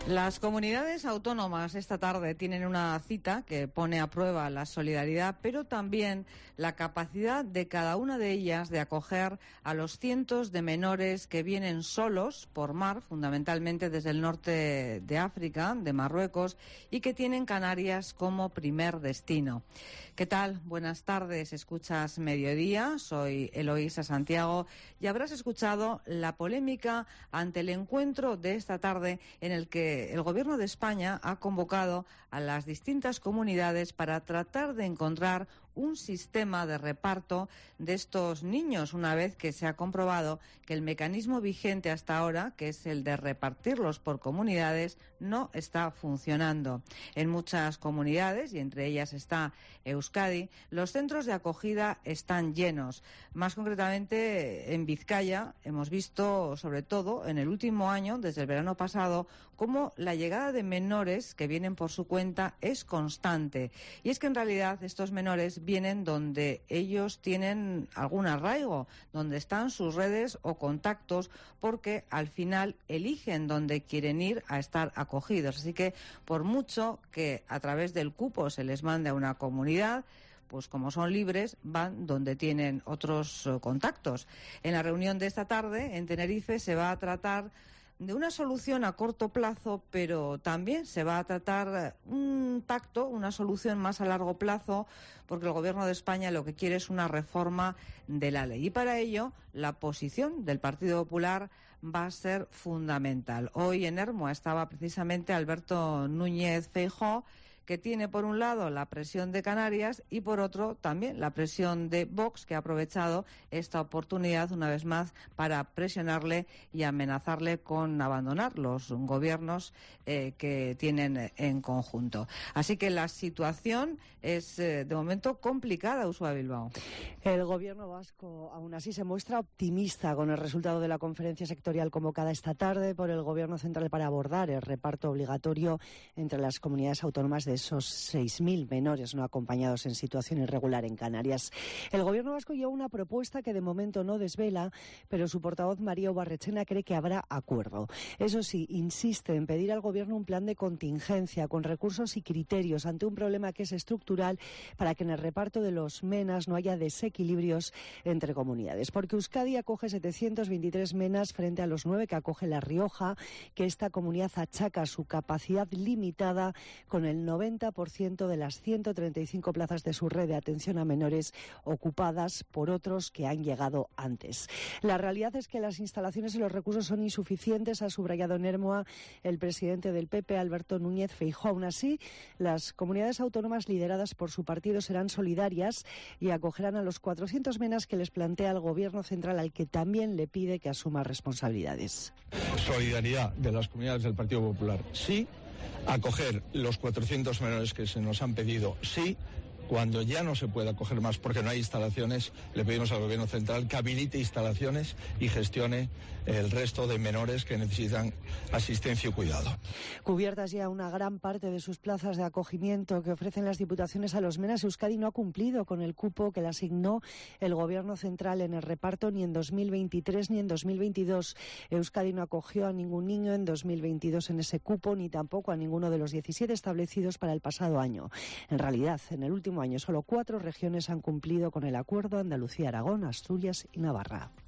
Las comunidades autónomas esta tarde tienen una cita que pone a prueba la solidaridad, pero también la capacidad de cada una de ellas de acoger a los cientos de menores que vienen solos por mar, fundamentalmente desde el norte de África, de Marruecos, y que tienen Canarias como primer destino. ¿Qué tal? Buenas tardes. Escuchas Mediodía. Soy Eloísa Santiago y habrás escuchado la polémica ante el encuentro de esta tarde en el que el Gobierno de España ha convocado a las distintas comunidades para tratar de encontrar un sistema de reparto de estos niños, una vez que se ha comprobado que el mecanismo vigente hasta ahora, que es el de repartirlos por comunidades, no está funcionando. En muchas comunidades, y entre ellas está Euskadi, los centros de acogida están llenos. Más concretamente, en Vizcaya hemos visto, sobre todo en el último año, desde el verano pasado, cómo la llegada de menores que vienen por su cuenta es constante. Y es que en realidad estos menores vienen donde ellos tienen algún arraigo, donde están sus redes o contactos, porque al final eligen dónde quieren ir a estar acogidos. Así que por mucho que a través del cupo se les mande a una comunidad, pues como son libres, van donde tienen otros contactos. En la reunión de esta tarde en Tenerife se va a tratar de una solución a corto plazo, pero también se va a tratar un pacto, una solución más a largo plazo, porque el Gobierno de España lo que quiere es una reforma de la ley. Y para ello, la posición del Partido Popular va a ser fundamental. Hoy en Ermua estaba precisamente Alberto Núñez Feijóo, que tiene por un lado la presión de Canarias y por otro también la presión de Vox, que ha aprovechado esta oportunidad una vez más para presionarle y amenazarle con abandonar los gobiernos que tienen en conjunto. Así que la situación es de momento complicada, Ursula Bilbao. El Gobierno vasco aún así se muestra optimista con el resultado de la conferencia sectorial convocada esta tarde por el Gobierno central para abordar el reparto obligatorio entre las comunidades autónomas de esos 6.000 menores no acompañados en situación irregular en Canarias. El Gobierno vasco lleva una propuesta que de momento no desvela, pero su portavoz María Ubarretxena cree que habrá acuerdo. Eso sí, insiste en pedir al Gobierno un plan de contingencia con recursos y criterios ante un problema que es estructural para que en el reparto de los menas no haya desequilibrios entre comunidades. Porque Euskadi acoge 723 menas frente a los 9 que acoge La Rioja, que esta comunidad achaca su capacidad limitada con el 90% de las 135 plazas de su red de atención a menores ocupadas por otros que han llegado antes. La realidad es que las instalaciones y los recursos son insuficientes, ha subrayado en Ermua el presidente del PP, Alberto Núñez Feijóo. Aún así, las comunidades autónomas lideradas por su partido serán solidarias y acogerán a los 400 menas que les plantea el Gobierno central, al que también le pide que asuma responsabilidades. Solidaridad de las comunidades del Partido Popular, sí. Acoger los 400 menores que se nos han pedido, sí. Cuando ya no se puede acoger más porque no hay instalaciones, le pedimos al Gobierno central que habilite instalaciones y gestione el resto de menores que necesitan asistencia y cuidado. Cubiertas ya una gran parte de sus plazas de acogimiento que ofrecen las diputaciones a los menas, Euskadi no ha cumplido con el cupo que le asignó el Gobierno central en el reparto ni en 2023 ni en 2022. Euskadi no acogió a ningún niño en 2022 en ese cupo, ni tampoco a ninguno de los 17 establecidos para el pasado año. En realidad, en el último año solo 4 regiones han cumplido con el acuerdo: Andalucía, Aragón, Asturias y Navarra.